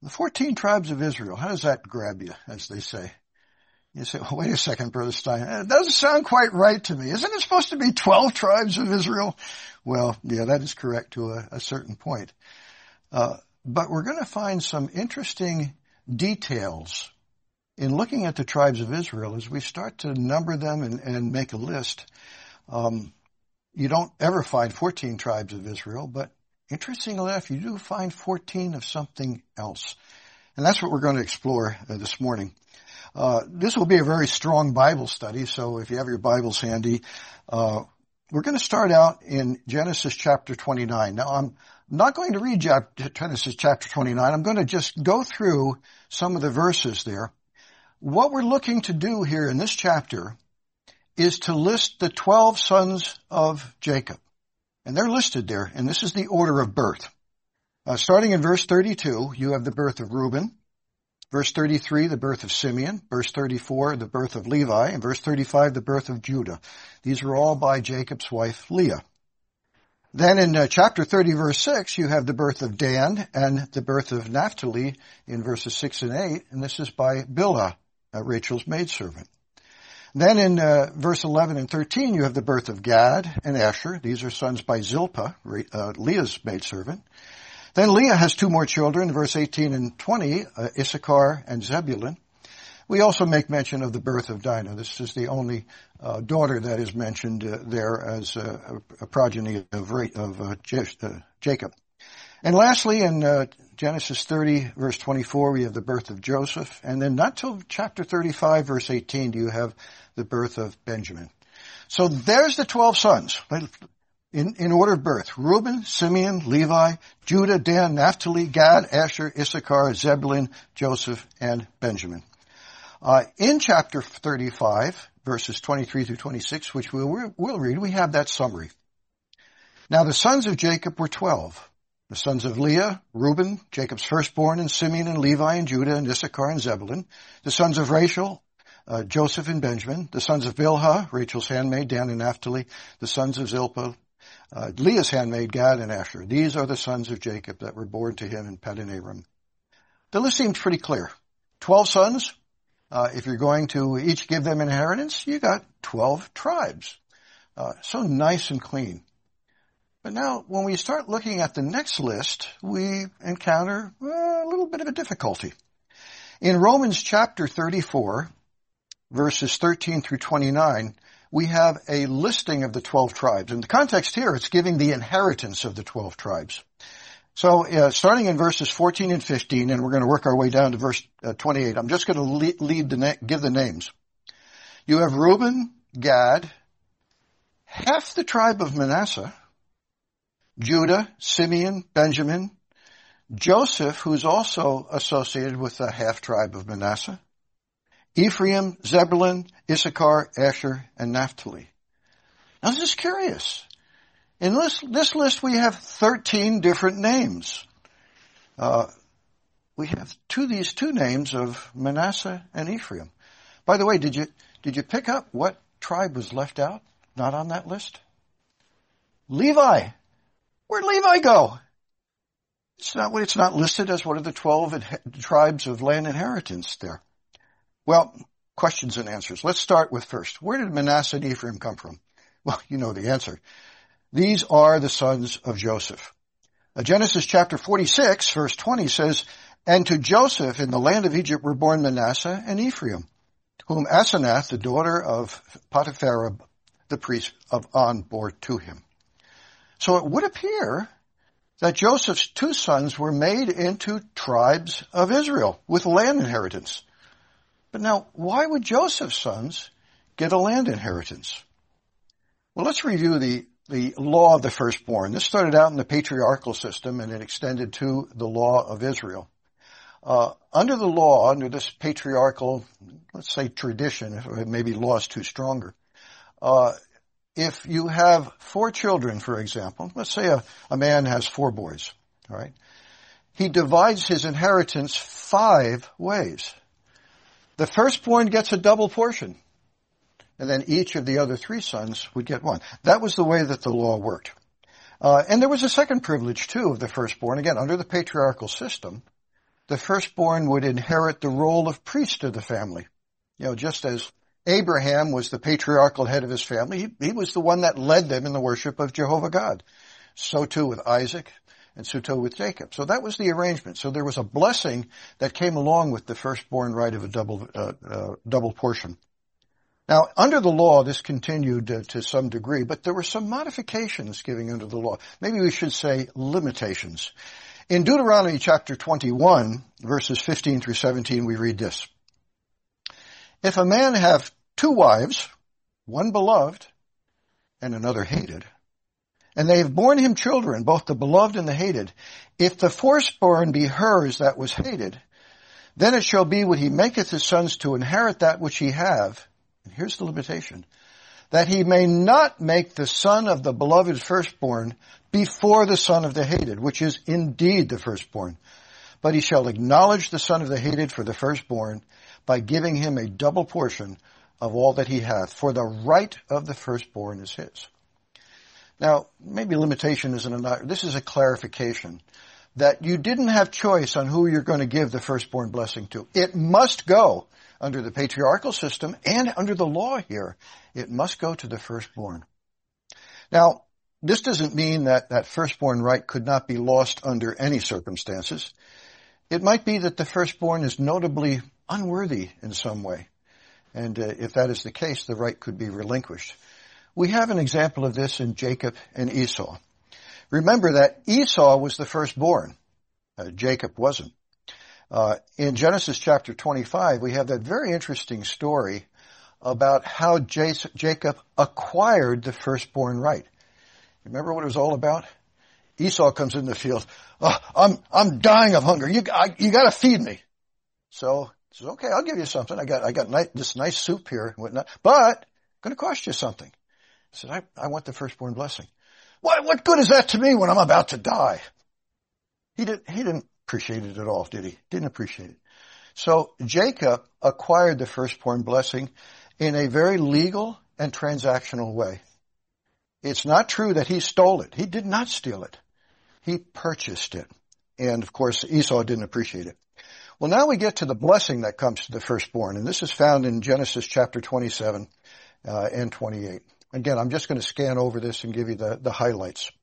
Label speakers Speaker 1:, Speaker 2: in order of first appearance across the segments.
Speaker 1: The 14 tribes of Israel, how does that grab you, as they say? You say, well, wait a second, Brother Stein. It doesn't sound quite right to me. Isn't it supposed to be 12 tribes of Israel? Well, yeah, that is correct to a certain point. But we're going to find some interesting details in looking at the tribes of Israel as we start to number them and make a list. You don't ever find 14 tribes of Israel, but interestingly enough, you do find 14 of something else. And that's what we're going to explore this morning. This will be a very strong Bible study, so if you have your Bibles handy, we're going to start out in Genesis chapter 29. Now, I'm not going to read Genesis chapter 29. I'm going to just go through some of the verses there. What we're looking to do here in this chapter is to list the 12 sons of Jacob. And they're listed there, and this is the order of birth. Starting in verse 32, you have the birth of Reuben. Verse 33, the birth of Simeon. Verse 34, the birth of Levi. And verse 35, the birth of Judah. These were all by Jacob's wife, Leah. Then in chapter 30, verse 6, you have the birth of Dan and the birth of Naphtali in verses 6 and 8. And this is by Bilhah, Rachel's maidservant. Then in verse 11 and 13, you have the birth of Gad and Asher. These are sons by Zilpah, Leah's maidservant. Then Leah has two more children, verse 18 and 20, Issachar and Zebulun. We also make mention of the birth of Dinah. This is the only daughter that is mentioned there as a progeny of Jacob. And lastly, in Genesis 30, verse 24, we have the birth of Joseph. And then not till chapter 35, verse 18, do you have the birth of Benjamin. So there's the 12 sons. In order of birth: Reuben, Simeon, Levi, Judah, Dan, Naphtali, Gad, Asher, Issachar, Zebulun, Joseph, and Benjamin. In chapter 35, verses 23 through 26, which we'll read, we have that summary. Now the sons of Jacob were 12. The sons of Leah: Reuben, Jacob's firstborn, and Simeon and Levi and Judah and Issachar and Zebulun. The sons of Rachel: Joseph and Benjamin. The sons of Bilhah, Rachel's handmaid, Dan and Naphtali. The sons of Zilpah, Leah's handmaid, Gad and Asher. These are the sons of Jacob that were born to him in Paddan Aram. The list seems pretty clear. 12 sons. If you're going to each give them inheritance, you got 12 tribes. So nice and clean. But now, when we start looking at the next list, we encounter a little bit of a difficulty. In Romans chapter 34, verses 13 through 29, we have a listing of the 12 tribes. In the context here, it's giving the inheritance of the 12 tribes. So, starting in verses 14 and 15, and we're going to work our way down to verse 28. I'm just going to give the names. You have Reuben, Gad, half the tribe of Manasseh, Judah, Simeon, Benjamin, Joseph, who's also associated with the half tribe of Manasseh, Ephraim, Zebulun, Issachar, Asher, and Naphtali. Now this is curious. In this list we have 13 different names. We have these two names of Manasseh and Ephraim. By the way, did you pick up what tribe was left out, not on that list? Levi. Where'd Levi go? It's not listed as one of the 12 tribes of land inheritance there. Well, questions and answers. Let's start with first. Where did Manasseh and Ephraim come from? Well, you know the answer. These are the sons of Joseph. Genesis chapter 46, verse 20 says, "And to Joseph in the land of Egypt were born Manasseh and Ephraim, whom Asenath, the daughter of Potiphar, the priest of On, bore to him." So it would appear that Joseph's two sons were made into tribes of Israel with land inheritance. But now, why would Joseph's sons get a land inheritance? Well, let's review the law of the firstborn. This started out in the patriarchal system and it extended to the law of Israel. Under the law, under this patriarchal, let's say tradition, maybe law is too stronger, if you have 4 children, for example, let's say a man has 4 boys, all right? He divides his inheritance 5 ways. The firstborn gets a double portion, and then each of the other 3 sons would get 1. That was the way that the law worked. And there was a second privilege, too, of the firstborn. Again, under the patriarchal system, the firstborn would inherit the role of priest of the family. Just as Abraham was the patriarchal head of his family, he was the one that led them in the worship of Jehovah God. So too with Isaac, and so too with Jacob. So that was the arrangement. So there was a blessing that came along with the firstborn right of a double portion. Now, under the law, this continued to some degree, but there were some modifications given under the law. Maybe we should say limitations. In Deuteronomy chapter 21, verses 15 through 17, we read this. If a man have 2 wives, one beloved and another hated, and they have borne him children, both the beloved and the hated, if the firstborn be hers that was hated, then it shall be when he maketh his sons to inherit that which he have, and here's the limitation, that he may not make the son of the beloved firstborn before the son of the hated, which is indeed the firstborn. But he shall acknowledge the son of the hated for the firstborn by giving him a double portion of all that he hath, for the right of the firstborn is his. Now, maybe limitation isn't enough. This is a clarification that you didn't have choice on who you're going to give the firstborn blessing to. It must go under the patriarchal system and under the law here. It must go to the firstborn. Now, this doesn't mean that that firstborn right could not be lost under any circumstances. It might be that the firstborn is notably unworthy in some way. And if that is the case, the right could be relinquished. We have an example of this in Jacob and Esau. Remember that Esau was the firstborn. Jacob wasn't. In Genesis chapter 25, we have that very interesting story about how Jacob acquired the firstborn right. Remember what it was all about? Esau comes in the field. Oh, I'm dying of hunger. You got to feed me. So he says, okay, I'll give you something. I got this nice soup here and whatnot, but it's going to cost you something. He said, I want the firstborn blessing. What good is that to me when I'm about to die? He didn't appreciate it at all, did he? Didn't appreciate it. So Jacob acquired the firstborn blessing in a very legal and transactional way. It's not true that he stole it. He did not steal it. He purchased it. And of course, Esau didn't appreciate it. Well, now we get to the blessing that comes to the firstborn, and this is found in Genesis chapter 27 and 28. Again, I'm just going to scan over this and give you the highlights.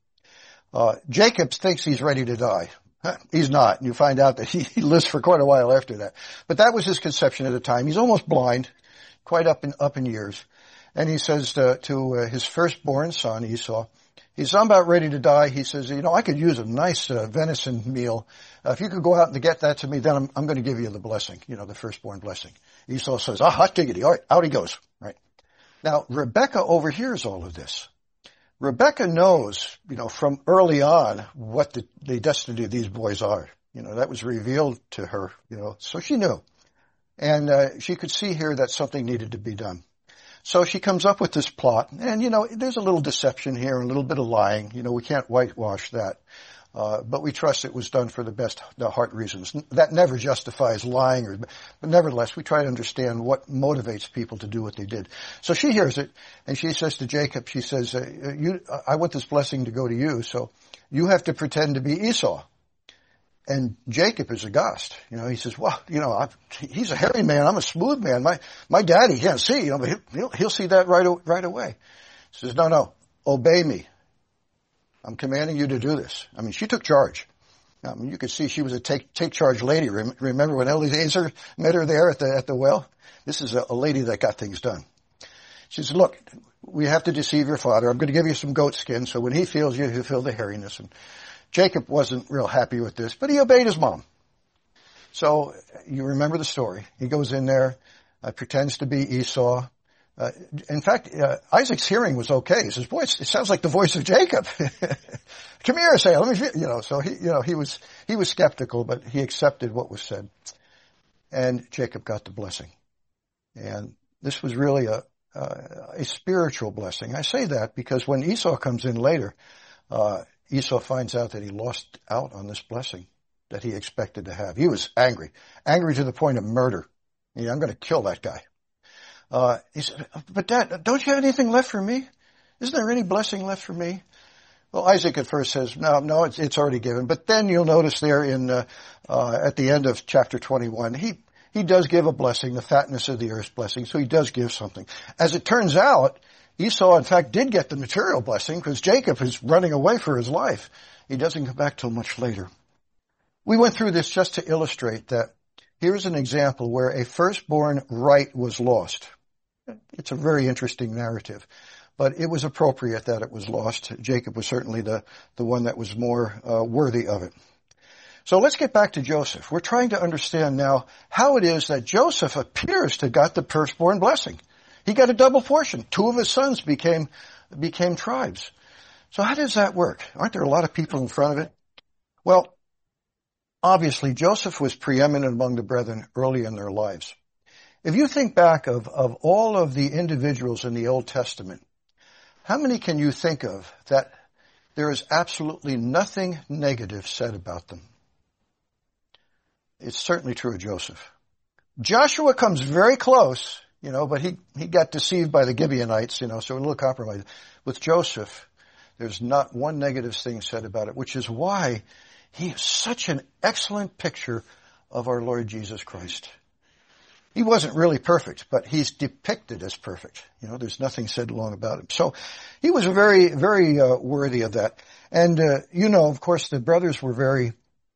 Speaker 1: Jacob thinks he's ready to die. He's not. You find out that he lives for quite a while after that. But that was his conception at the time. He's almost blind, quite up in years. And he says to his firstborn son, Esau, he's about ready to die. He says, I could use a nice venison meal. If you could go out and get that to me, then I'm going to give you the blessing, the firstborn blessing. Esau says, hot diggity. All right, out he goes. Right. Now, Rebekah overhears all of this. Rebekah knows, from early on what the destiny of these boys are. That was revealed to her, so she knew. And she could see here that something needed to be done. So she comes up with this plot, and there's a little deception here, a little bit of lying. We can't whitewash that. But we trust it was done for the heart reasons. That never justifies lying, but nevertheless, we try to understand what motivates people to do what they did. So she hears it, and she says to Jacob, she says, I want this blessing to go to you, so you have to pretend to be Esau. And Jacob is aghast. He says, well, he's a hairy man. I'm a smooth man. My daddy can't see, but he'll see that right away. He says, no, obey me. I'm commanding you to do this. She took charge. You could see she was a take charge lady. Remember when Eliezer met her there at the well? This is a lady that got things done. She says, look, we have to deceive your father. I'm going to give you some goat skin, so when he feels you, he'll feel the hairiness. And Jacob wasn't real happy with this, but he obeyed his mom. So you remember the story. He goes in there, pretends to be Esau. In fact, Isaac's hearing was okay. He says, boy, it sounds like the voice of Jacob. Come here, say, let me feel, so he was skeptical, but he accepted what was said. And Jacob got the blessing. And this was really a spiritual blessing. I say that because when Esau comes in later, Esau finds out that he lost out on this blessing that he expected to have. He was angry to the point of murder. I'm going to kill that guy. He said, but Dad, don't you have anything left for me? Isn't there any blessing left for me? Well, Isaac at first says, no, it's already given. But then you'll notice there at the end of chapter 21, he does give a blessing, the fatness of the earth's blessing. So he does give something. As it turns out, Esau, in fact, did get the material blessing because Jacob is running away for his life. He doesn't come back till much later. We went through this just to illustrate that here's an example where a firstborn right was lost. It's a very interesting narrative, but it was appropriate that it was lost. Jacob was certainly the one that was more worthy of it. So let's get back to Joseph. We're trying to understand now how it is that Joseph appears to have got the firstborn blessing. He got a double portion. 2 of his sons became tribes. So how does that work? Aren't there a lot of people in front of it? Well, obviously Joseph was preeminent among the brethren early in their lives. If you think back of all of the individuals in the Old Testament, how many can you think of that there is absolutely nothing negative said about them? It's certainly true of Joseph. Joshua comes very close, but he got deceived by the Gibeonites, so a little compromise. With Joseph, there's not one negative thing said about it, which is why he is such an excellent picture of our Lord Jesus Christ. He wasn't really perfect, but he's depicted as perfect. There's nothing said wrong about him. So he was very, very worthy of that. And, of course, the brothers were very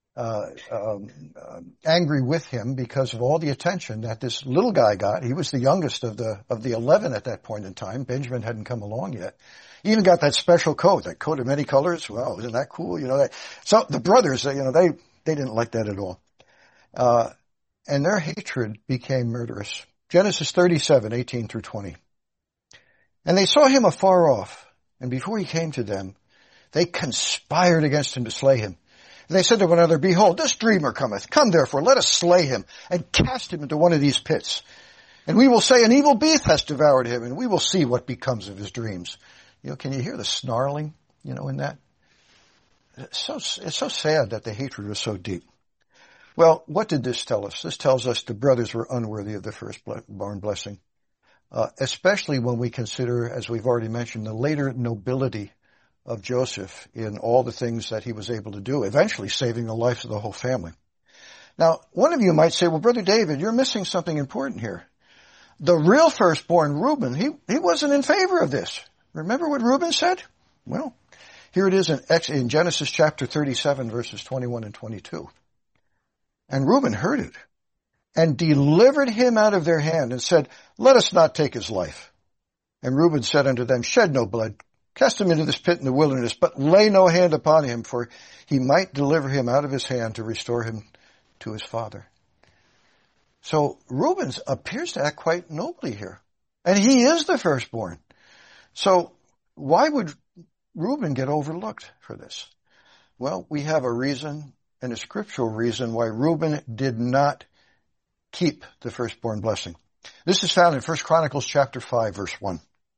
Speaker 1: angry with him because of all the attention that this little guy got. He was the youngest of the 11 at that point in time. Benjamin hadn't come along yet. He even got that special coat, that coat of many colors. Wow, isn't that cool? So the brothers, they didn't like that at all. And their hatred became murderous. Genesis 37:18 through 20. And they saw him afar off, and before he came to them, they conspired against him to slay him. And they said to one another, behold, this dreamer cometh. Come therefore, let us slay him, and cast him into one of these pits. And we will say, an evil beast has devoured him, and we will see what becomes of his dreams. Can you hear the snarling, in that? It's so sad that the hatred was so deep. Well, what did this tell us? This tells us the brothers were unworthy of the firstborn blessing, especially when we consider, as we've already mentioned, the later nobility of Joseph in all the things that he was able to do, eventually saving the life of the whole family. Now, one of you might say, well, Brother David, you're missing something important here. The real firstborn, Reuben, he wasn't in favor of this. Remember what Reuben said? Well, here it is in Genesis chapter 37, verses 21 and 22. And Reuben heard it and delivered him out of their hand and said, let us not take his life. And Reuben said unto them, shed no blood, cast him into this pit in the wilderness, but lay no hand upon him, for he might deliver him out of his hand to restore him to his father. So Reuben appears to act quite nobly here. And he is the firstborn. So why would Reuben get overlooked for this? Well, we have a reason, and a scriptural reason why Reuben did not keep the firstborn blessing. This is found in 1 Chronicles chapter 5, verse 1.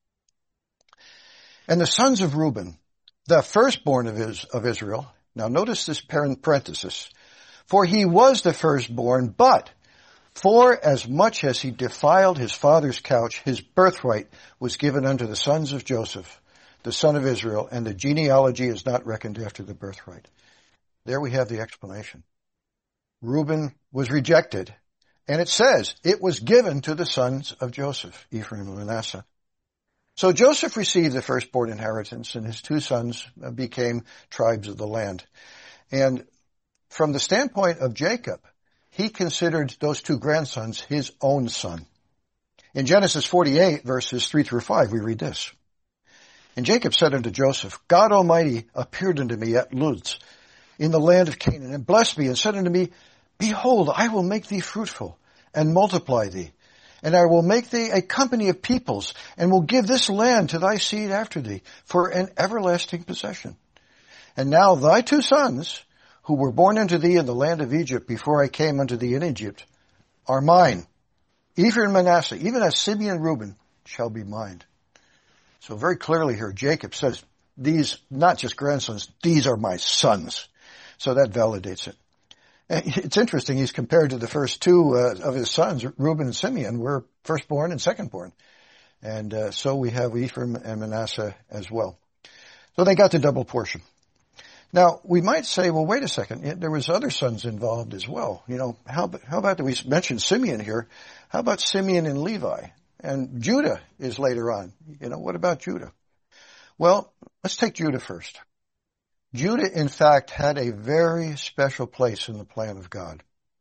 Speaker 1: And the sons of Reuben, the firstborn of Israel, now notice this parenthesis, for he was the firstborn, but for as much as he defiled his father's couch, his birthright was given unto the sons of Joseph, the son of Israel, and the genealogy is not reckoned after the birthright. There we have the explanation. Reuben was rejected, and it says it was given to the sons of Joseph, Ephraim and Manasseh. So Joseph received the firstborn inheritance, and his 2 sons became tribes of the land. And from the standpoint of Jacob, he considered those 2 grandsons his own son. In Genesis 48, verses 3 through 5, we read this. And Jacob said unto Joseph, God Almighty appeared unto me at Luz, in the land of Canaan, and blessed me, and said unto me, behold, I will make thee fruitful, and multiply thee, and I will make thee a company of peoples, and will give this land to thy seed after thee, for an everlasting possession. And now thy 2 sons, who were born unto thee in the land of Egypt before I came unto thee in Egypt, are mine. Ephraim and Manasseh, even as Simeon and Reuben, shall be mine. So very clearly here, Jacob says, these, not just grandsons, these are my sons. So that validates it. It's interesting, he's compared to the first 2 of his sons, Reuben and Simeon, were firstborn and secondborn. And so we have Ephraim and Manasseh as well. So they got the double portion. Now, we might say, well, wait a second. There was other sons involved as well. How about we mentioned Simeon here? How about Simeon and Levi? And Judah is later on. What about Judah? Well, let's take Judah first. Judah, in fact, had a very special place in the plan of God.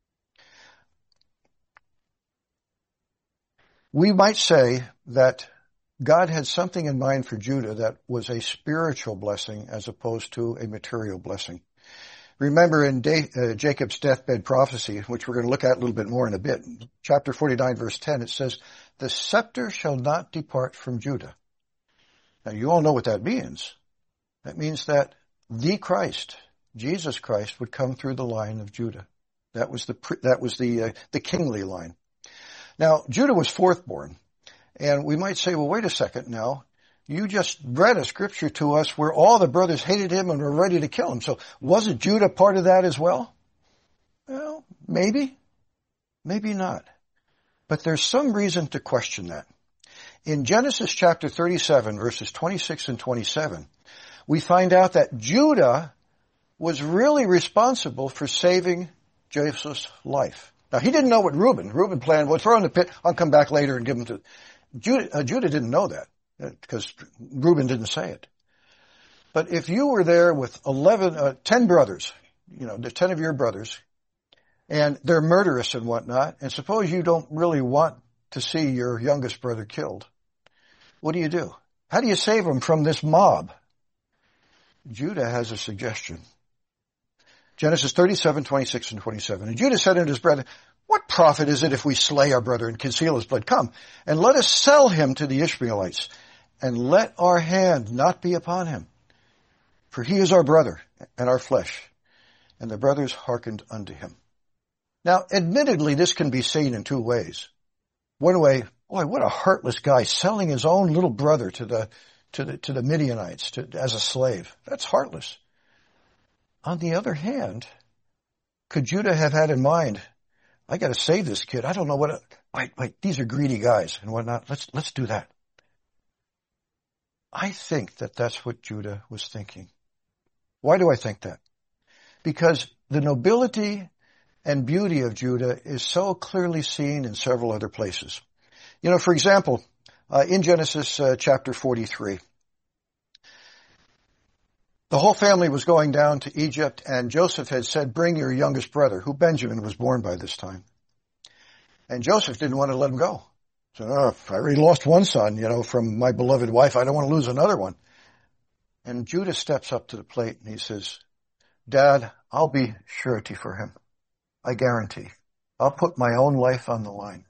Speaker 1: We might say that God had something in mind for Judah that was a spiritual blessing as opposed to a material blessing. Remember in Jacob's deathbed prophecy, which we're going to look at a little bit more in a bit, chapter 49, verse 10, it says, "The scepter shall not depart from Judah." Now, you all know what that means. That means that the Christ, Jesus Christ, would come through the line of Judah. That was the kingly line. Now, Judah was fourth born. And we might say, well, wait a second now. You just read a scripture to us where all the brothers hated him and were ready to kill him. So wasn't Judah part of that as well? Well, maybe. Maybe not. But there's some reason to question that. In Genesis chapter 37, verses 26 and 27, we find out that Judah was really responsible for saving Joseph's life. Now, he didn't know what Reuben planned, well, throw him in the pit, I'll come back later and give him to Judah didn't know that because Reuben didn't say it. But if you were there with 10 brothers, the 10 of your brothers, and they're murderous and whatnot, and suppose you don't really want to see your youngest brother killed, what do? How do you save them from this mob? Judah has a suggestion. Genesis 37, 26 and 27. And Judah said unto his brethren, "What profit is it if we slay our brother and conceal his blood? Come, and let us sell him to the Ishmaelites, and let our hand not be upon him. For he is our brother and our flesh." And the brothers hearkened unto him. Now, admittedly, this can be seen in two ways. One way, boy, what a heartless guy, selling his own little brother to the Midianites as a slave. That's heartless. On the other hand, could Judah have had in mind, I got to save this kid. I don't know wait, these are greedy guys and whatnot. Let's do that. I think that that's what Judah was thinking. Why do I think that? Because the nobility and beauty of Judah is so clearly seen in several other places. For example, in Genesis chapter 43, the whole family was going down to Egypt, and Joseph had said, "Bring your youngest brother," who Benjamin was born by this time. And Joseph didn't want to let him go. So, I already lost one son, from my beloved wife. I don't want to lose another one. And Judah steps up to the plate and he says, "Dad, I'll be surety for him. I guarantee. I'll put my own life on the line."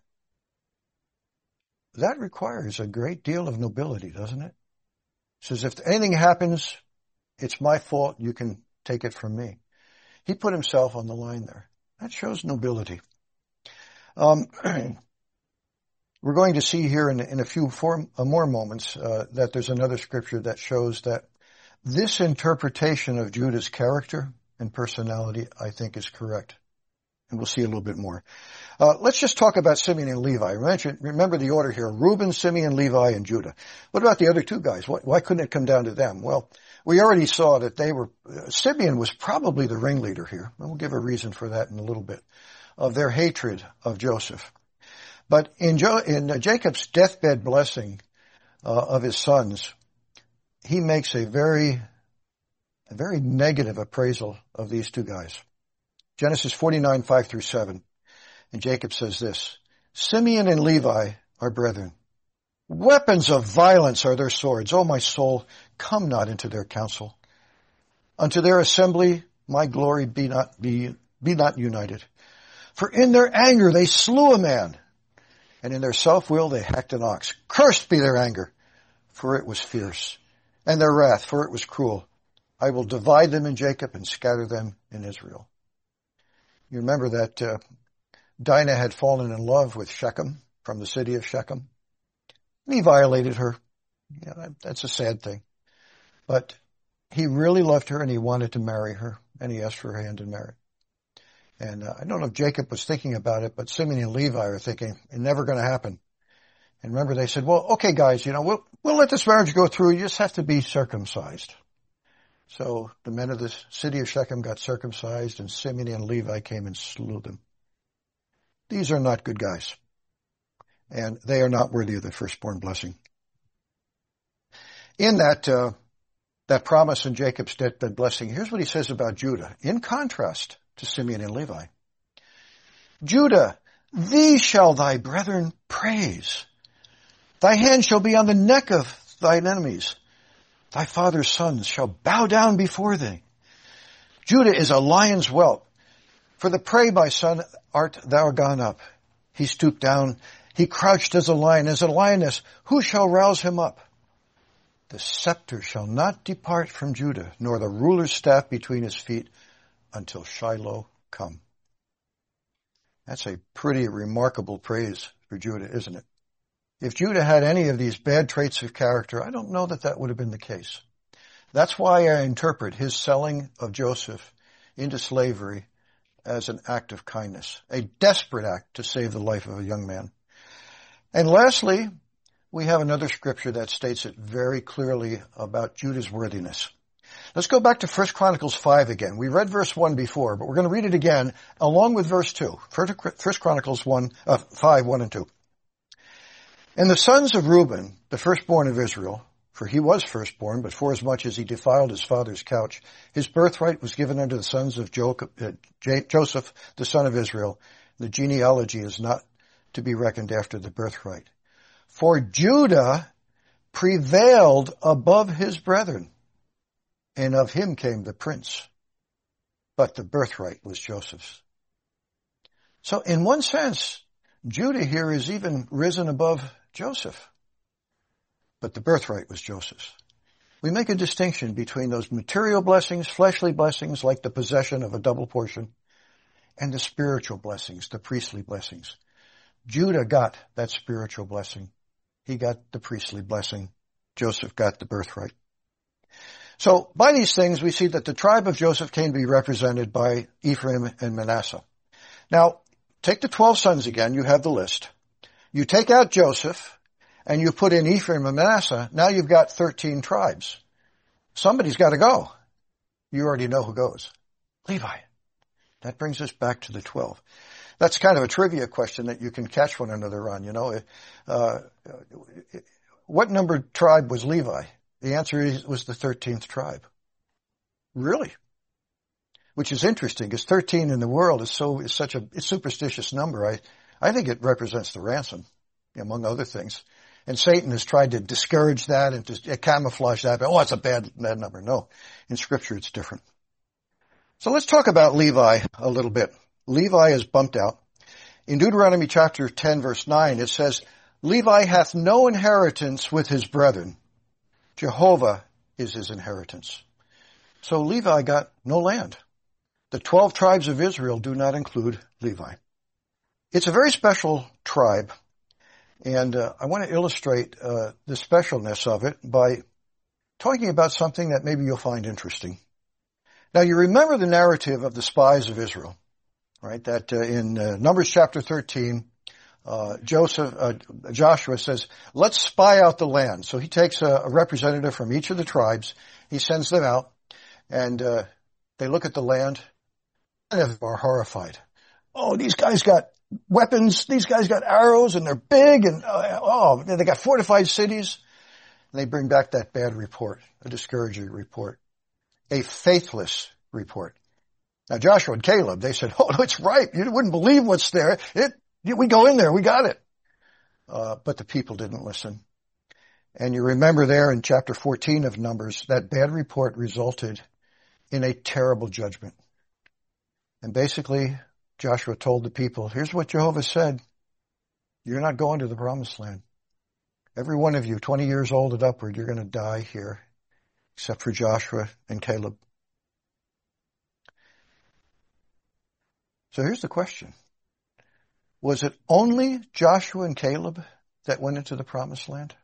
Speaker 1: That requires a great deal of nobility, doesn't it? It says, if anything happens, it's my fault. You can take it from me. He put himself on the line there. That shows nobility. We're going to see here in a few more moments that there's another scripture that shows that this interpretation of Judah's character and personality, I think, is correct. And we'll see a little bit more. Let's just talk about Simeon and Levi. Remember the order here: Reuben, Simeon, Levi, and Judah. What about the other two guys? Why couldn't it come down to them? Well, we already saw that Simeon was probably the ringleader here. And we'll give a reason for that in a little bit, of their hatred of Joseph. But in Jacob's deathbed blessing of his sons, he makes a very negative appraisal of these two guys. Genesis 49, 5 through 7. And Jacob says this: "Simeon and Levi are brethren. Weapons of violence are their swords. O my soul, come not into their counsel. Unto their assembly my glory be not united. For in their anger they slew a man, and in their self-will they hacked an ox. Cursed be their anger, for it was fierce, and their wrath, for it was cruel. I will divide them in Jacob and scatter them in Israel." You remember that Dinah had fallen in love with Shechem from the city of Shechem. And he violated her. That's a sad thing. But he really loved her and he wanted to marry her, and he asked for her hand in marriage. And I don't know if Jacob was thinking about it, but Simeon and Levi are thinking, it's never going to happen. And remember, they said, well, okay, guys, we'll let this marriage go through. You just have to be circumcised. So the men of the city of Shechem got circumcised, and Simeon and Levi came and slew them. These are not good guys, and they are not worthy of the firstborn blessing. In that promise in Jacob's deathbed blessing, here's what he says about Judah, in contrast to Simeon and Levi. Judah, thee shall thy brethren praise. Thy hand shall be on the neck of thine enemies. Thy father's sons shall bow down before thee. Judah is a lion's whelp. For the prey, my son, art thou gone up. He stooped down. He crouched as a lion, as a lioness. Who shall rouse him up? The scepter shall not depart from Judah, nor the ruler's staff between his feet, until Shiloh come. That's a pretty remarkable praise for Judah, isn't it? If Judah had any of these bad traits of character, I don't know that that would have been the case. That's why I interpret his selling of Joseph into slavery as an act of kindness, a desperate act to save the life of a young man. And lastly, we have another scripture that states it very clearly about Judah's worthiness. Let's go back to 1 Chronicles 5 again. We read verse 1 before, but we're going to read it again along with verse 2. 1 Chronicles 5, 1 and 2. And the sons of Reuben, the firstborn of Israel, for he was firstborn, but forasmuch as he defiled his father's couch, his birthright was given unto the sons of Joseph, the son of Israel. The genealogy is not to be reckoned after the birthright. For Judah prevailed above his brethren, and of him came the prince. But the birthright was Joseph's. So in one sense, Judah here is even risen above Joseph. But the birthright was Joseph's. We make a distinction between those material blessings, fleshly blessings, like the possession of a double portion, and the spiritual blessings, the priestly blessings. Judah got that spiritual blessing. He got the priestly blessing. Joseph got the birthright. So by these things, we see that the tribe of Joseph came to be represented by Ephraim and Manasseh. Now, take the 12 sons again. You have the list. You take out Joseph, and you put in Ephraim and Manasseh. Now you've got 13 tribes. Somebody's got to go. You already know who goes. Levi. That brings us back to the 12. That's kind of a trivia question that you can catch one another on, you know. What numbered tribe was Levi? The answer was the 13th tribe. Really? Which is interesting, because 13 in the world is such a superstitious number. I think it represents the ransom, among other things. And Satan has tried to discourage that and to camouflage that. But, it's a bad number. No, in Scripture it's different. So let's talk about Levi a little bit. Levi is bumped out. In Deuteronomy chapter 10, verse 9, it says, Levi hath no inheritance with his brethren. Jehovah is his inheritance. So Levi got no land. The 12 tribes of Israel do not include Levi. It's a very special tribe, and I want to illustrate the specialness of it by talking about something that maybe you'll find interesting. Now, you remember the narrative of the spies of Israel, right? That in Numbers chapter 13, Joshua says, let's spy out the land. So he takes a representative from each of the tribes. He sends them out, and they look at the land, and they are horrified. Oh, these guys got weapons. These guys got arrows, and they're big, and they got fortified cities. And they bring back that bad report, a discouraging report, a faithless report. Now, Joshua and Caleb, they said, it's ripe. You wouldn't believe what's there. We go in there. We got it. But the people didn't listen. And you remember there in chapter 14 of Numbers, that bad report resulted in a terrible judgment. And basically, Joshua told the people, here's what Jehovah said. You're not going to the promised land. Every one of you, 20 years old and upward, you're going to die here, except for Joshua and Caleb. So here's the question. Was it only Joshua and Caleb that went into the promised land?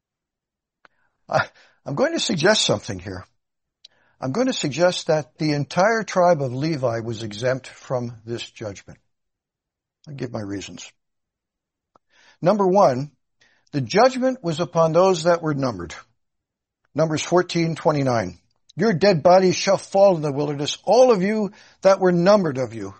Speaker 1: I'm going to suggest something here. I'm going to suggest that the entire tribe of Levi was exempt from this judgment. I'll give my reasons. Number one, the judgment was upon those that were numbered. Numbers 14:29. Your dead bodies shall fall in the wilderness, all of you that were numbered of you.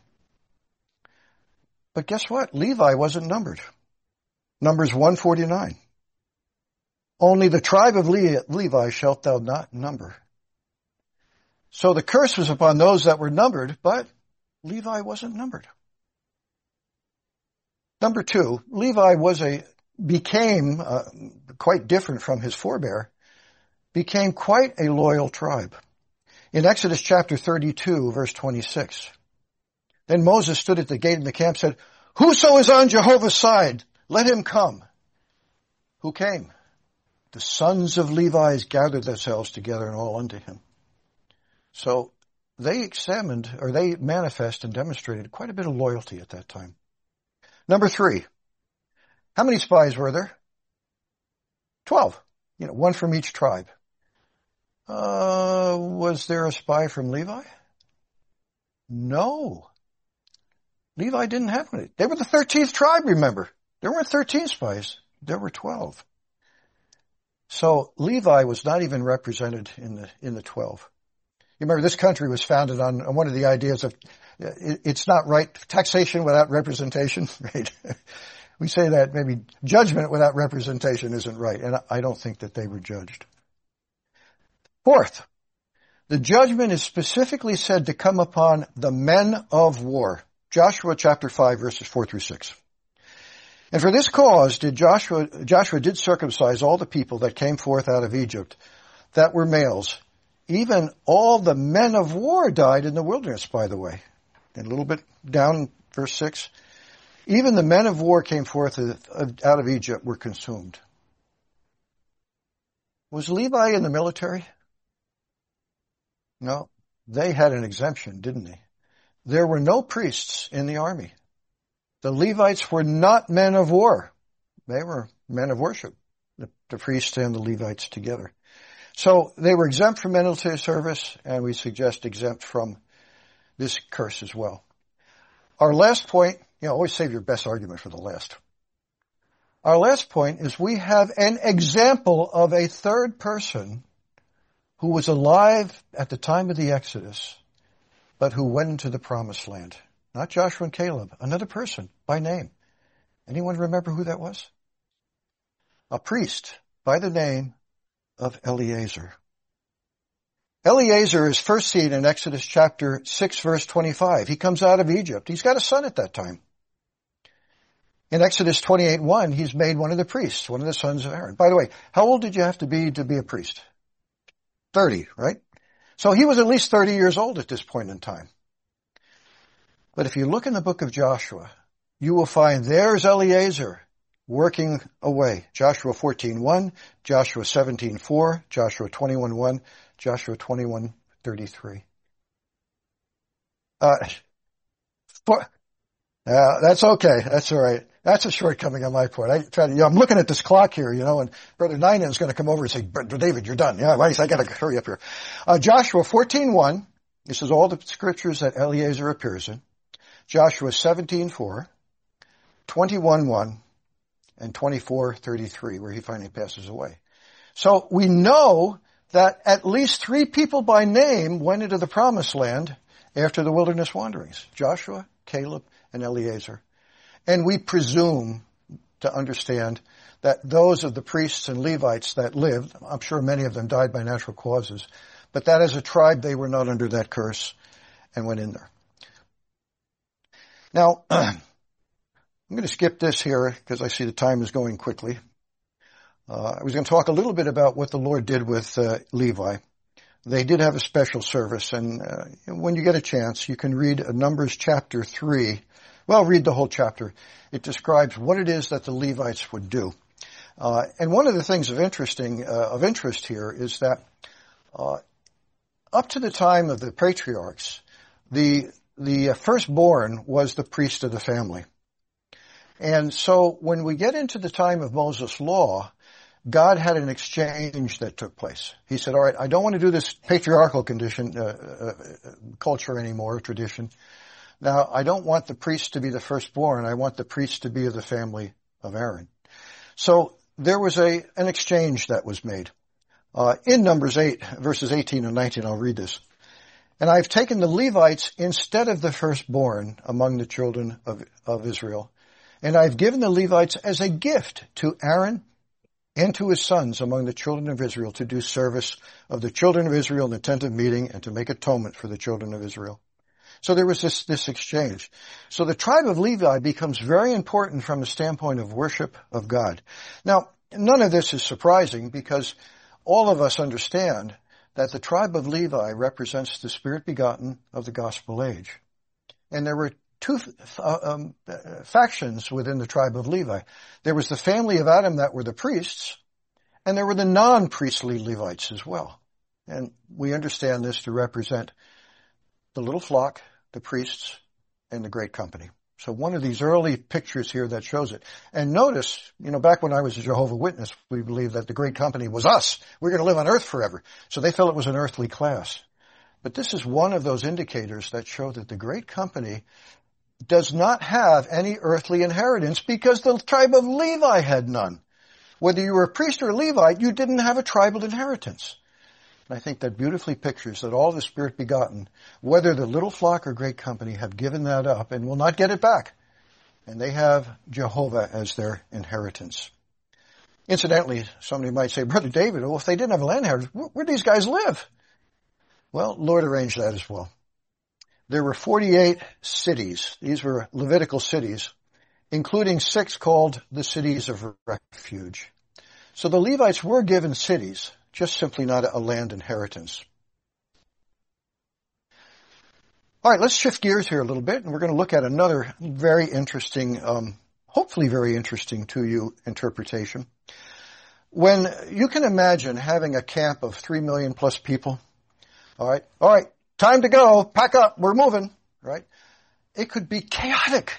Speaker 1: But guess what? Levi wasn't numbered. Numbers 149. Only the tribe of Levi shalt thou not number. So the curse was upon those that were numbered, but Levi wasn't numbered. Number two, Levi became quite different from his forebear, became quite a loyal tribe. In Exodus chapter 32, verse 26, then Moses stood at the gate in the camp, said, whoso is on Jehovah's side, let him come. Who came? The sons of Levi gathered themselves together and all unto him. So they manifest and demonstrated quite a bit of loyalty at that time. Number three, how many spies were there? 12. One from each tribe. Was there a spy from Levi? No. Levi didn't have any. They were the 13th tribe, remember. There weren't 13 spies. There were 12. So Levi was not even represented in the 12. You remember this country was founded on one of the ideas of it's not right, taxation without representation, right? We say that maybe judgment without representation isn't right, and I don't think that they were judged. Fourth, the judgment is specifically said to come upon the men of war. Joshua chapter 5, verses 4 through 6. And for this cause did Joshua did circumcise all the people that came forth out of Egypt that were males. Even all the men of war died in the wilderness, by the way. And a little bit down, verse 6. Even the men of war came forth out of Egypt were consumed. Was Levi in the military? No. They had an exemption, didn't they? There were no priests in the army. The Levites were not men of war. They were men of worship, the priests and the Levites together. So they were exempt from military service, and we suggest exempt from this curse as well. Our last point, always save your best argument for the last. Our last point is we have an example of a third person who was alive at the time of the Exodus, but who went into the promised land. Not Joshua and Caleb, another person by name. Anyone remember who that was? A priest by the name of Eleazar. Eleazar is first seen in Exodus chapter 6, verse 25. He comes out of Egypt. He's got a son at that time. In Exodus 28:1, he's made one of the priests, one of the sons of Aaron. By the way, how old did you have to be a priest? 30, right? So he was at least 30 years old at this point in time. But if you look in the book of Joshua, you will find there's Eleazar working away. Joshua 14:1, Joshua 17:4, Joshua 21:1, Joshua 21:33. That's okay. That's all right. That's a shortcoming on my part. I'm looking at this clock here, and Brother Nina is going to come over and say, Brother David, you're done. Yeah, right. I got to hurry up here. Joshua 14:1. This is all the scriptures that Eleazar appears in. Joshua 17:4, 21:1, and 24:33, where he finally passes away. So we know that at least 3 people by name went into the promised land after the wilderness wanderings. Joshua, Caleb, and Eleazar. And we presume to understand that those of the priests and Levites that lived, I'm sure many of them died by natural causes, but that as a tribe they were not under that curse and went in there. Now, I'm going to skip this here because I see the time is going quickly. I was going to talk a little bit about what the Lord did with Levi. They did have a special service, and when you get a chance, you can read Numbers chapter 3. Well, read the whole chapter. It describes what it is that the Levites would do. And one of the things of interest here is that up to the time of the patriarchs, the firstborn was the priest of the family. And so when we get into the time of Moses' law, God had an exchange that took place. He said, all right, I don't want to do this patriarchal culture anymore, tradition. Now, I don't want the priest to be the firstborn. I want the priest to be of the family of Aaron. So there was an exchange that was made. In Numbers 8, verses 18 and 19, I'll read this. And I've taken the Levites instead of the firstborn among the children of Israel. And I've given the Levites as a gift to Aaron and to his sons among the children of Israel to do service of the children of Israel in the tent of meeting and to make atonement for the children of Israel. So there was this exchange. So the tribe of Levi becomes very important from the standpoint of worship of God. Now, none of this is surprising because all of us understand that the tribe of Levi represents the Spirit begotten of the gospel age. And there were two factions within the tribe of Levi. There was the family of Adam that were the priests, and there were the non-priestly Levites as well. And we understand this to represent the little flock, the priests, and the great company. So one of these early pictures here that shows it. And notice, back when I was a Jehovah's Witness, we believed that the great company was us. We're going to live on earth forever. So they felt it was an earthly class. But this is one of those indicators that show that the great company does not have any earthly inheritance because the tribe of Levi had none. Whether you were a priest or a Levite, you didn't have a tribal inheritance. And I think that beautifully pictures that all the Spirit begotten, whether the little flock or great company, have given that up and will not get it back. And they have Jehovah as their inheritance. Incidentally, somebody might say, Brother David, well, if they didn't have a land inheritance, where'd these guys live? Well, Lord arranged that as well. There were 48 cities. These were Levitical cities, including 6 called the cities of refuge. So the Levites were given cities, just simply not a land inheritance. All right, let's shift gears here a little bit, and we're going to look at another very interesting, hopefully very interesting to you interpretation. When you can imagine having a camp of 3 million plus people, all right, time to go, pack up, we're moving, right? It could be chaotic.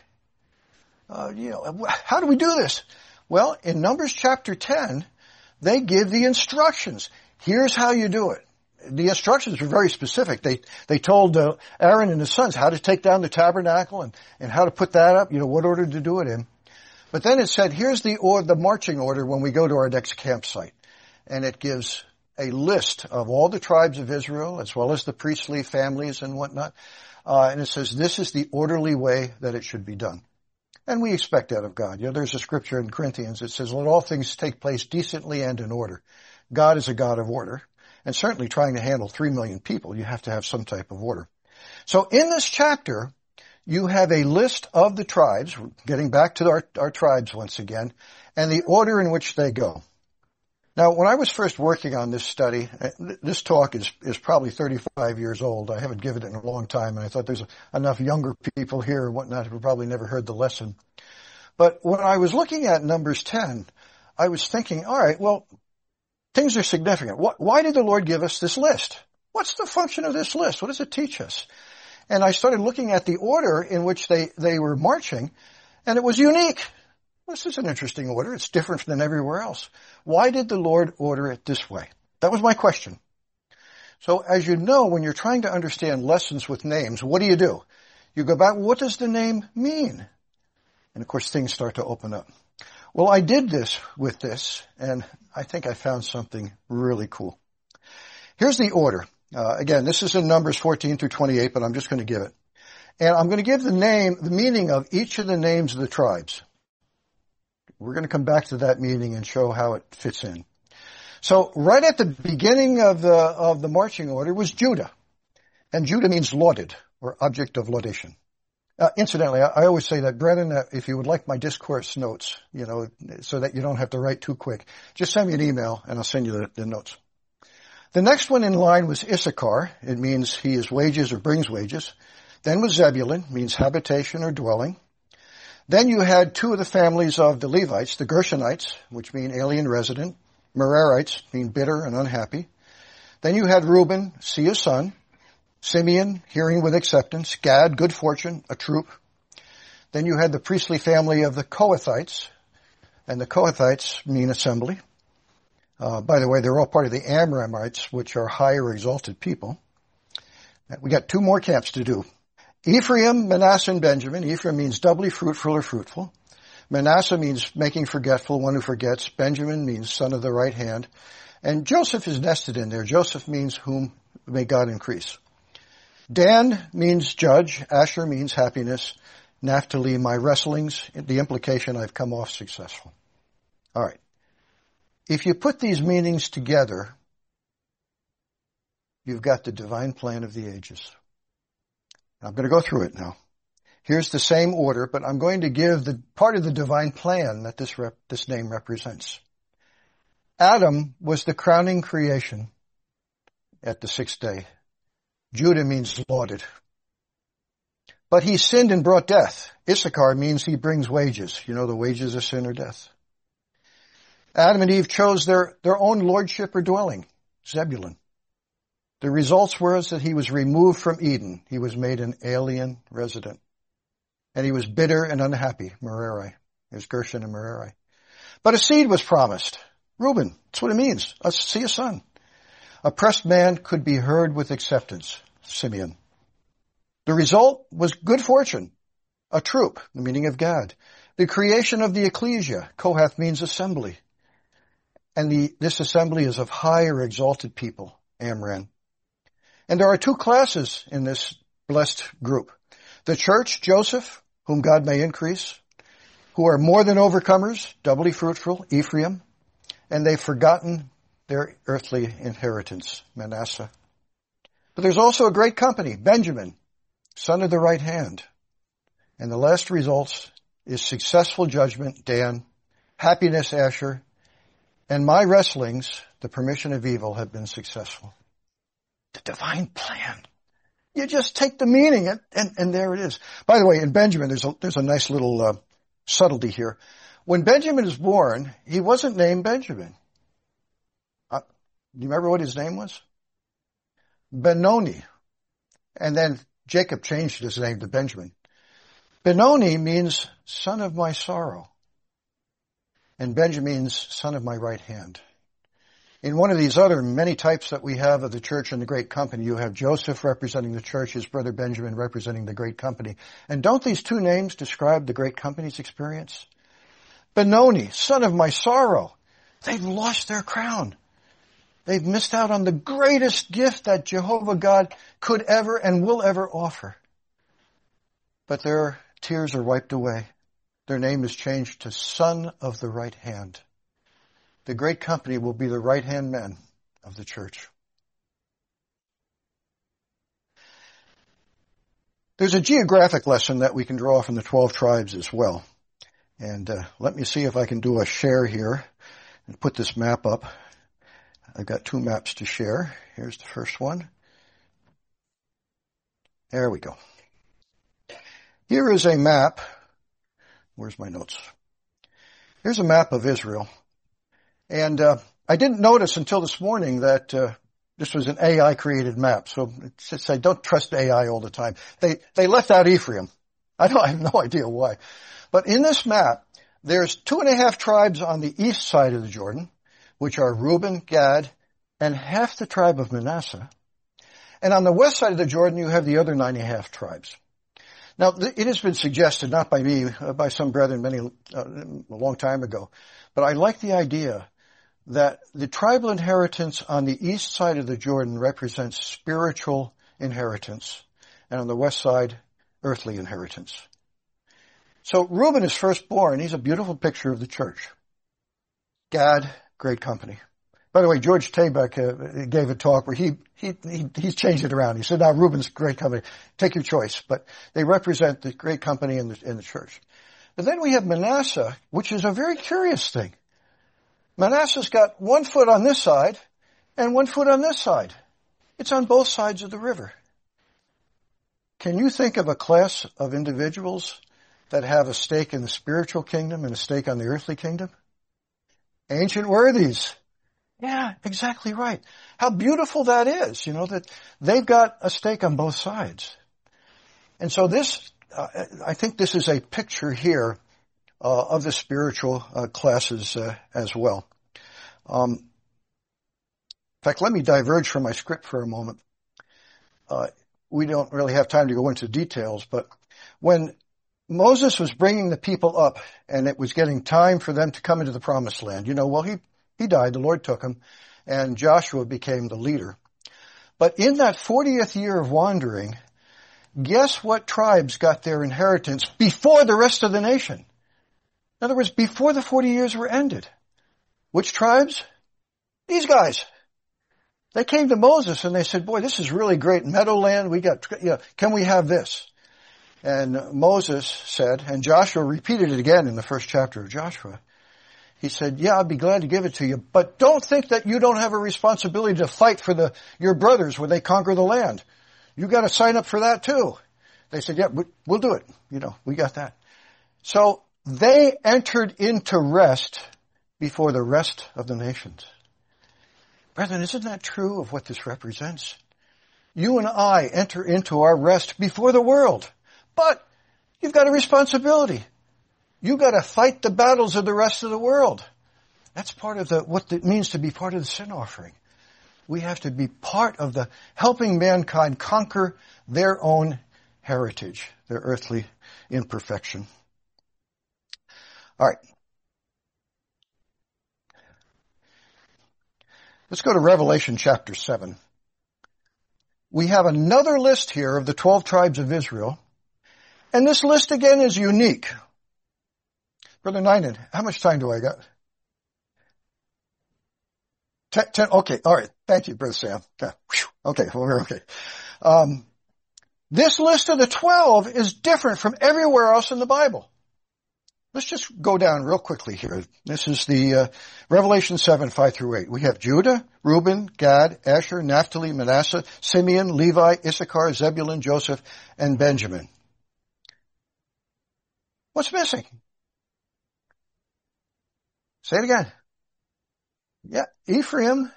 Speaker 1: How do we do this? Well, in Numbers chapter 10, they give the instructions. Here's how you do it. The instructions were very specific. They told Aaron and his sons how to take down the tabernacle and how to put that up, what order to do it in. But then it said, here's the marching order when we go to our next campsite. And it gives a list of all the tribes of Israel, as well as the priestly families and whatnot. And it says, this is the orderly way that it should be done. And we expect that of God. There's a scripture in Corinthians that says, let all things take place decently and in order. God is a God of order. And certainly trying to handle 3 million people, you have to have some type of order. So in this chapter, you have a list of the tribes, getting back to our tribes once again, and the order in which they go. Now, when I was first working on this study, this talk is probably 35 years old. I haven't given it in a long time, and I thought there's enough younger people here and whatnot who probably never heard the lesson. But when I was looking at Numbers 10, I was thinking, all right, well, things are significant. Why did the Lord give us this list? What's the function of this list? What does it teach us? And I started looking at the order in which they were marching, and it was unique. This is an interesting order. It's different than everywhere else. Why did the Lord order it this way? That was my question. So as you know, when you're trying to understand lessons with names, what do? You go back, what does the name mean? And of course, things start to open up. Well, I did this with this, and I think I found something really cool. Here's the order. Again, this is in Numbers 14 through 28, but I'm just going to give it. And I'm going to give the meaning of each of the names of the tribes. We're going to come back to that meaning and show how it fits in. So right at the beginning of the marching order was Judah. And Judah means lauded or object of laudation. Incidentally, I always say that, brethren, if you would like my discourse notes, so that you don't have to write too quick, just send me an email and I'll send you the notes. The next one in line was Issachar. It means he is wages or brings wages. Then was Zebulun, means habitation or dwelling. Then you had 2 of the families of the Levites, the Gershonites, which mean alien resident. Merarites mean bitter and unhappy. Then you had Reuben, see a son. Simeon, hearing with acceptance. Gad, good fortune, a troop. Then you had the priestly family of the Kohathites, and the Kohathites mean assembly. By the way, they're all part of the Amramites, which are higher exalted people. We got 2 more camps to do. Ephraim, Manasseh, and Benjamin. Ephraim means doubly fruitful or fruitful. Manasseh means making forgetful, one who forgets. Benjamin means son of the right hand. And Joseph is nested in there. Joseph means whom may God increase. Dan means judge. Asher means happiness. Naphtali, my wrestlings. The implication, I've come off successful. All right. If you put these meanings together, you've got the divine plan of the ages. I'm going to go through it now. Here's the same order, but I'm going to give the part of the divine plan that this name represents. Adam was the crowning creation at the sixth day. Judah means lauded. But he sinned and brought death. Issachar means he brings wages. You know, the wages of sin or death. Adam and Eve chose their own lordship or dwelling, Zebulun. The results were that he was removed from Eden. He was made an alien resident. And he was bitter and unhappy, Merari. There's Gershon and Merari. But a seed was promised. Reuben, that's what it means. See a son. Oppressed man could be heard with acceptance, Simeon. The result was good fortune, a troop, the meaning of Gad. The creation of the ecclesia, Kohath means assembly. And this assembly is of high or exalted people, Amram. And there are two classes in this blessed group. The church, Joseph, whom God may increase, who are more than overcomers, doubly fruitful, Ephraim, and they've forgotten their earthly inheritance, Manasseh. But there's also a great company, Benjamin, son of the right hand. And the last results is successful judgment, Dan, happiness, Asher, and my wrestlings, the permission of evil, have been successful. The divine plan. You just take the meaning and there it is. By the way, in Benjamin, there's a nice little subtlety here. When Benjamin is born, he wasn't named Benjamin. Do you remember what his name was? Benoni. And then Jacob changed his name to Benjamin. Benoni means son of my sorrow. And Benjamin means son of my right hand. In one of these other many types that we have of the church and the great company, you have Joseph representing the church, his brother Benjamin representing the great company. And don't these two names describe the great company's experience? Benoni, son of my sorrow. They've lost their crown. They've missed out on the greatest gift that Jehovah God could ever and will ever offer. But their tears are wiped away. Their name is changed to son of the right hand. The great company will be the right-hand men of the church. There's a geographic lesson that we can draw from the 12 tribes as well. And let me see if I can do a share here and put this map up. I've got two maps to share. Here's the first one. There we go. Here is a map. Where's my notes? Here's a map of Israel. And I didn't notice until this morning that this was an AI-created map. So I don't trust AI all the time. They left out Ephraim. I have no idea why. But in this map, there's 2.5 tribes on the east side of the Jordan, which are Reuben, Gad, and half the tribe of Manasseh. And on the west side of the Jordan, you have the other 9.5 tribes. Now, it has been suggested, not by me, by some brethren a long time ago, but I like the idea that the tribal inheritance on the east side of the Jordan represents spiritual inheritance, and on the west side, earthly inheritance. So Reuben is firstborn. He's a beautiful picture of the church. Gad, great company. By the way, George Tabak gave a talk where he's changed it around. He said, now Reuben's great company. Take your choice. But they represent the great company in the church. But then we have Manasseh, which is a very curious thing. Manasseh's got 1 foot on this side and 1 foot on this side. It's on both sides of the river. Can you think of a class of individuals that have a stake in the spiritual kingdom and a stake on the earthly kingdom? Ancient worthies. Yeah, exactly right. How beautiful that is, that they've got a stake on both sides. And so this, I think this is a picture here of the spiritual classes as well. In fact, let me diverge from my script for a moment. We don't really have time to go into details, but when Moses was bringing the people up and it was getting time for them to come into the promised land, he died, the Lord took him, and Joshua became the leader. But in that 40th year of wandering, guess what tribes got their inheritance before the rest of the nation? In other words, before the 40 years were ended. Which tribes? These guys. They came to Moses and they said, boy, this is really great meadowland. Can we have this? And Moses said, and Joshua repeated it again in the first chapter of Joshua. He said, yeah, I'd be glad to give it to you, but don't think that you don't have a responsibility to fight for your brothers when they conquer the land. You got to sign up for that too. They said, yeah, we'll do it. We got that. So they entered into rest before the rest of the nations. Brethren, isn't that true of what this represents? You and I enter into our rest before the world. But you've got a responsibility. You've got to fight the battles of the rest of the world. That's part of what it means to be part of the sin offering. We have to be part of the helping mankind conquer their own heritage, their earthly imperfection. All right. Let's go to Revelation chapter 7. We have another list here of the 12 tribes of Israel. And this list again is unique. Brother Ninan, how much time do I got? 10, okay, all right. Thank you, Brother Sam. Okay, well, we're okay. This list of the 12 is different from everywhere else in the Bible. Let's just go down real quickly here. This is the Revelation 7, 5 through 8. We have Judah, Reuben, Gad, Asher, Naphtali, Manasseh, Simeon, Levi, Issachar, Zebulun, Joseph, and Benjamin. What's missing? Say it again. Yeah, Ephraim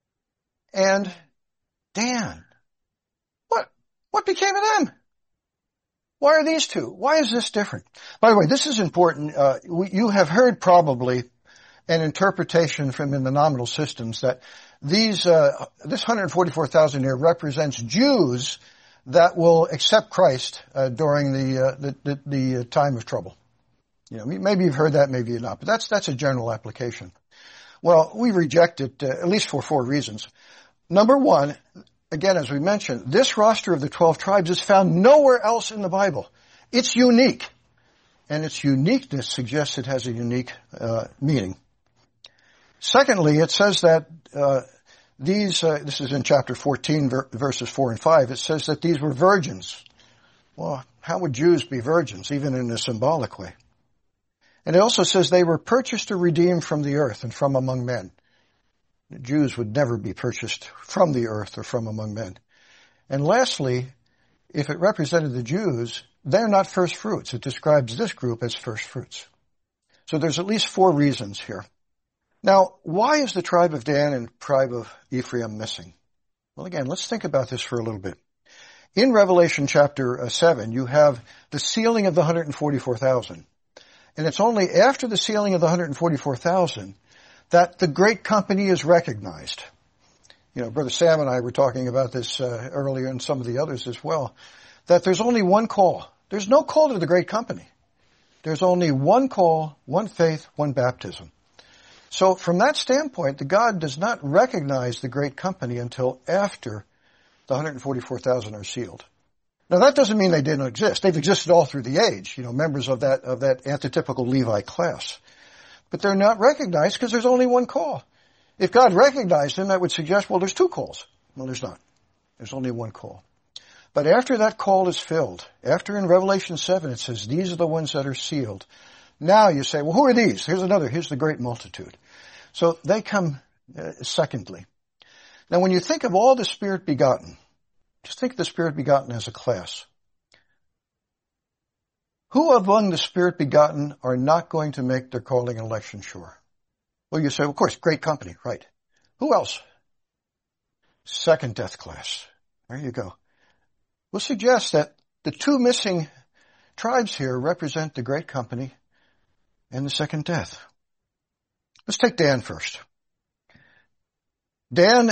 Speaker 1: and Dan. What became of them? Why are these two? Why is this different? By the way, this is important. You have heard probably an interpretation from in the nominal systems that this 144,000 here represents Jews that will accept Christ during the time of trouble. Maybe you've heard that, maybe you've not, but that's a general application. Well, we reject it at least for 4 reasons. Number one, again, as we mentioned, this roster of the 12 tribes is found nowhere else in the Bible. It's unique. And its uniqueness suggests it has a unique meaning. Secondly, it says that this is in chapter 14, verses 4 and 5, it says that these were virgins. Well, how would Jews be virgins, even in a symbolic way? And it also says they were purchased or redeemed from the earth and from among men. The Jews would never be purchased from the earth or from among men. And lastly, if it represented the Jews, they're not first fruits. It describes this group as first fruits. So there's at least 4 reasons here. Now, why is the tribe of Dan and tribe of Ephraim missing? Well, again, let's think about this for a little bit. In Revelation chapter 7, you have the sealing of the 144,000. And it's only after the sealing of the 144,000 that the great company is recognized. Brother Sam and I were talking about this earlier, and some of the others as well, that there's only one call. There's no call to the great company. There's only one call, one faith, one baptism. So from that standpoint, the God does not recognize the great company until after the 144,000 are sealed. Now that doesn't mean they didn't exist. They've existed all through the age, members of that antitypical Levi class. But they're not recognized because there's only one call. If God recognized them, that would suggest, well, there's 2 calls. Well, there's not. There's only one call. But after that call is filled, after in Revelation 7 it says, these are the ones that are sealed. Now you say, well, who are these? Here's the great multitude. So they come secondly. Now when you think of all the Spirit begotten, just think of the Spirit begotten as a class. Who among the Spirit begotten are not going to make their calling and election sure? Well, you say, of course, great company, right. Who else? Second death class. There you go. We'll suggest that the 2 missing tribes here represent the great company and the second death. Let's take Dan first. Dan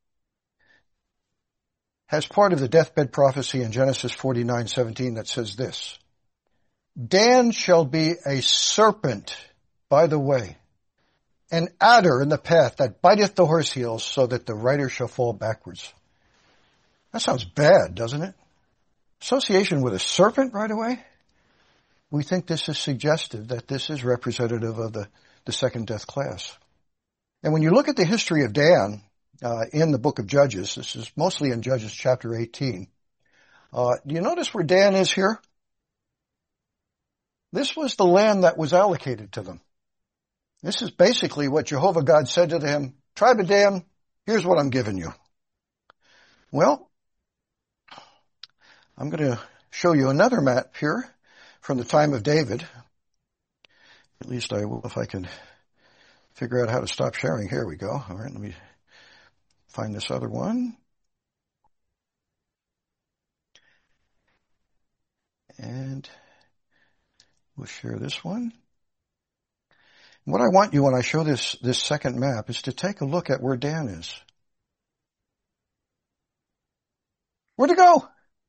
Speaker 1: has part of the deathbed prophecy in Genesis 49:17 that says this: Dan shall be a serpent by the way, an adder in the path that biteth the horse heels, so that the rider shall fall backwards. That sounds bad, doesn't it? Association with a serpent right away? We think this is suggestive that this is representative of the second death class. And when you look at the history of Dan in the book of Judges, this is mostly in Judges chapter 18, do you notice where Dan is here? This was the land that was allocated to them. This is basically what Jehovah God said to them, tribe of Dan, here's what I'm giving you. Well, I'm going to show you another map here from the time of David. At least I will if I can figure out how to stop sharing. Here we go. All right, let me find this other one. And we'll share this one. What I want you when I show this second map is to take a look at where Dan is. Where'd it go?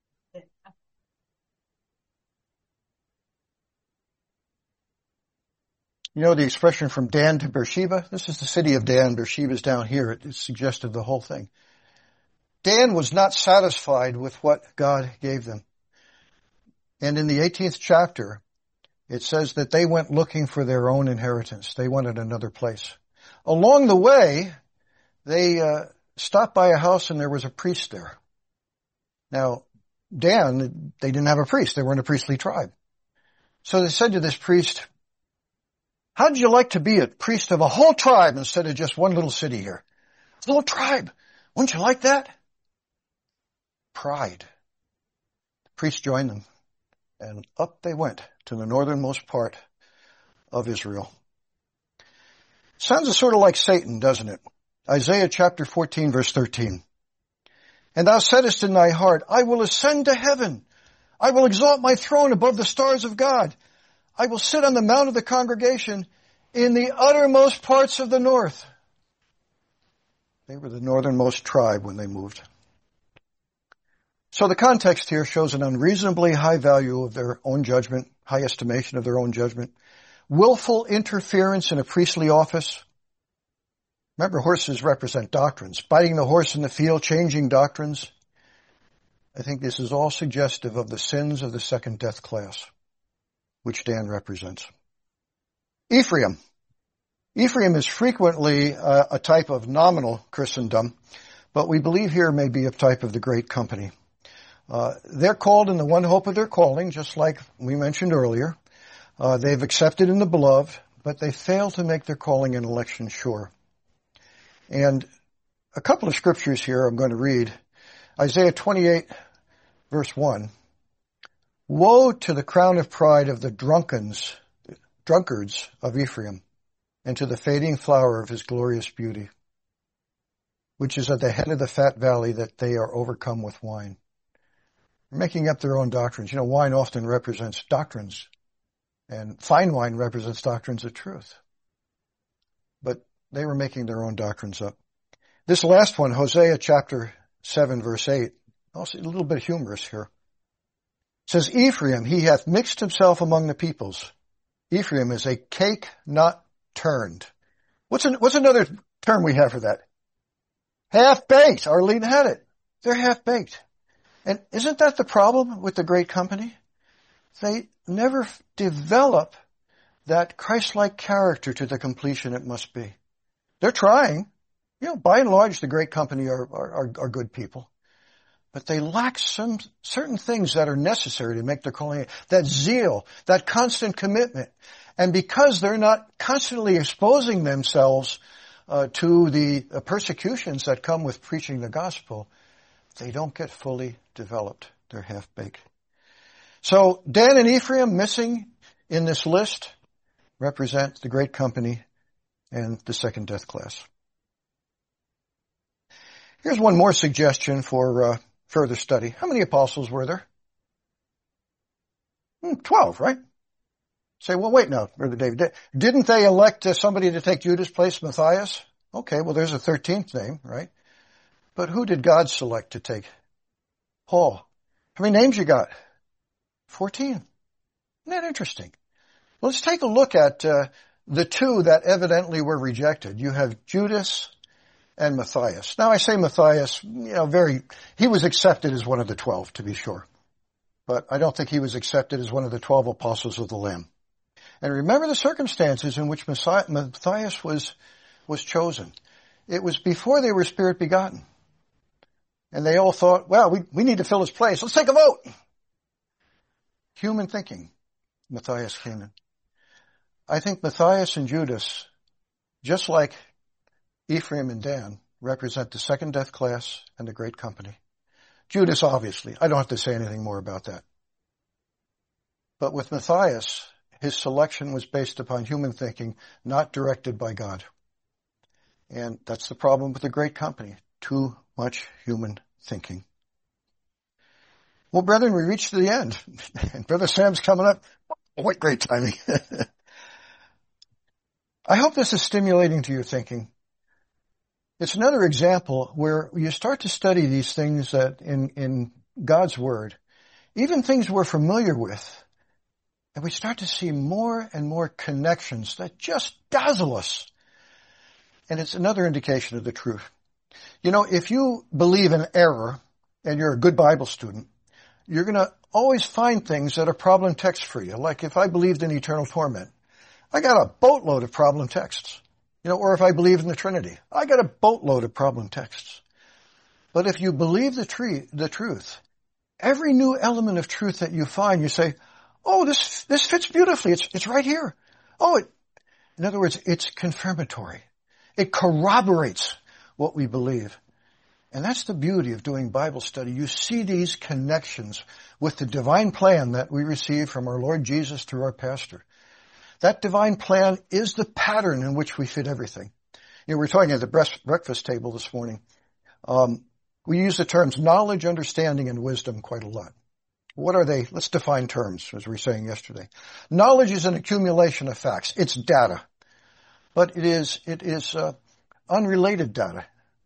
Speaker 1: You know the expression from Dan to Beersheba? This is the city of Dan. Beersheba's down here. It suggested the whole thing. Dan was not satisfied with what God gave them. And in the 18th chapter, it says that they went looking for their own inheritance. They wanted another place. Along the way, they stopped by a house and there was a priest there. Now, Dan, they didn't have a priest. They weren't a priestly tribe. So they said to this priest, how'd you like to be a priest of a whole tribe instead of just one little city here? It's a little tribe. Wouldn't you like that? Pride. The priest joined them, and up they went to the northernmost part of Israel. Sounds sort of like Satan, doesn't it? Isaiah chapter 14, verse 13. And thou saidest in thy heart, I will ascend to heaven. I will exalt my throne above the stars of God. I will sit on the mount of the congregation in the uttermost parts of the north. They were the northernmost tribe when they moved. So the context here shows an unreasonably high value of their own judgment, high estimation of their own judgment, willful interference in a priestly office. Remember, horses represent doctrines. Biting the horse in the field, changing doctrines. I think this is all suggestive of the sins of the second death class, which Dan represents. Ephraim. Ephraim is frequently a type of nominal Christendom, but we believe here may be a type of the great company. They're called in the one hope of their calling, just like we mentioned earlier. They've accepted in the beloved, but they fail to make their calling and election sure. And a couple of scriptures here I'm going to read. Isaiah 28, verse 1. Woe to the crown of pride of the drunkards of Ephraim, and to the fading flower of his glorious beauty, which is at the head of the fat valley, that they are overcome with wine. They're making up their own doctrines. You know, wine often represents doctrines, and fine wine represents doctrines of truth. But they were making their own doctrines up. This last one, Hosea chapter 7, verse 8, also a little bit humorous here. It says, Ephraim, he hath mixed himself among the peoples. Ephraim is a cake not turned. What's another term we have for that? Half-baked. Arlene had it. They're half-baked. And isn't that the problem with the great company? They never develop that Christ-like character to the completion it must be. They're trying. You know, by and large, the great company are good people. But they lack some certain things that are necessary to make their calling. That zeal, that constant commitment. And because they're not constantly exposing themselves to the persecutions that come with preaching the gospel, they don't get fully developed. They're half-baked. So Dan and Ephraim, missing in this list, represent the great company and the second death class. Here's one more suggestion for further study. How many apostles were there? 12, right? Say, well, wait now, Brother David. Didn't they elect somebody to take Judas' place, Matthias? Okay, well, there's a 13th name, right? But who did God select to take? Paul. How many names you got? 14. Isn't that interesting? Well, let's take a look at the two that evidently were rejected. You have Judas and Matthias. Now I say Matthias, he was accepted as one of the 12, to be sure. But I don't think he was accepted as one of the 12 apostles of the Lamb. And remember the circumstances in which Matthias was chosen. It was before they were Spirit begotten. And they all thought, well, we need to fill his place. Let's take a vote. Human thinking. Matthias came in. I think Matthias and Judas, just like Ephraim and Dan, represent the second death class and the great company. Judas, obviously. I don't have to say anything more about that. But with Matthias, his selection was based upon human thinking, not directed by God. And that's the problem with the great company. Too much human thinking. Well, brethren, we reached the end. And Brother Sam's coming up. What great timing. I hope this is stimulating to your thinking. It's another example where you start to study these things that in God's Word, even things we're familiar with, and we start to see more and more connections that just dazzle us. And it's another indication of the truth. If you believe in error and you're a good Bible student, you're going to always find things that are problem texts for you. Like if I believed in eternal torment, I got a boatload of problem texts. Or if I believe in the Trinity, I got a boatload of problem texts. But if you believe the truth, every new element of truth that you find, you say, oh, this fits beautifully. It's right here. In other words, it's confirmatory. It corroborates what we believe. And that's the beauty of doing Bible study. You see these connections with the divine plan that we receive from our Lord Jesus through our pastor. That divine plan is the pattern in which we fit everything. We're talking at the breakfast table this morning. We use the terms knowledge, understanding, and wisdom quite a lot. What are they? Let's define terms, as we were saying yesterday. Knowledge is an accumulation of facts. It's data. But it is unrelated data.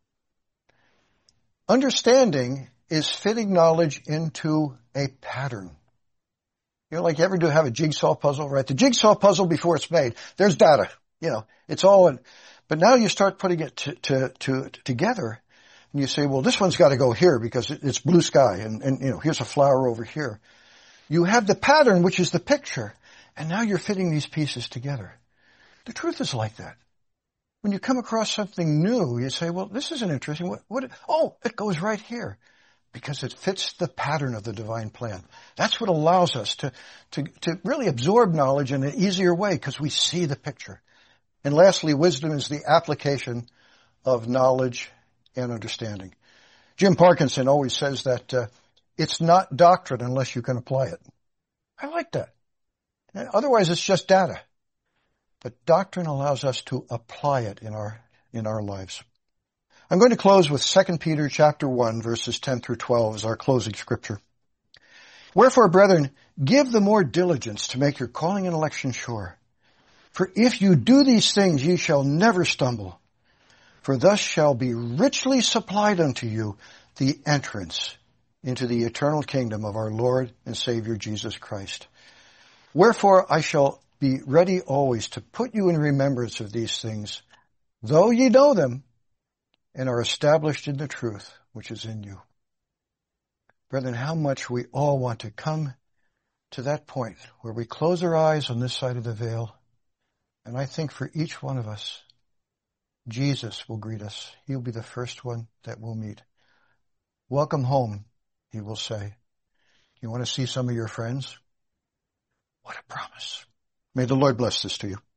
Speaker 1: Understanding is fitting knowledge into a pattern. Like you ever have a jigsaw puzzle, right? The jigsaw puzzle before it's made, there's data. It's all in. But now you start putting it together, and you say, well, this one's got to go here because it's blue sky, and here's a flower over here. You have the pattern, which is the picture, and now you're fitting these pieces together. The truth is like that. When you come across something new, you say, well, this isn't interesting. It goes right here. Because it fits the pattern of the divine plan. That's what allows us to really absorb knowledge in an easier way because we see the picture. And lastly, wisdom is the application of knowledge and understanding. Jim Parkinson always says that it's not doctrine unless you can apply it. I like that. Otherwise, it's just data. But doctrine allows us to apply it in our lives. I'm going to close with 2 Peter chapter 1, verses 10 through 12 as our closing scripture. Wherefore, brethren, give the more diligence to make your calling and election sure. For if you do these things, ye shall never stumble. For thus shall be richly supplied unto you the entrance into the eternal kingdom of our Lord and Savior Jesus Christ. Wherefore, I shall be ready always to put you in remembrance of these things, though ye know them, and are established in the truth which is in you. Brethren, how much we all want to come to that point where we close our eyes on this side of the veil, and I think for each one of us, Jesus will greet us. He'll be the first one that we'll meet. Welcome home, he will say. You want to see some of your friends? What a promise. May the Lord bless this to you.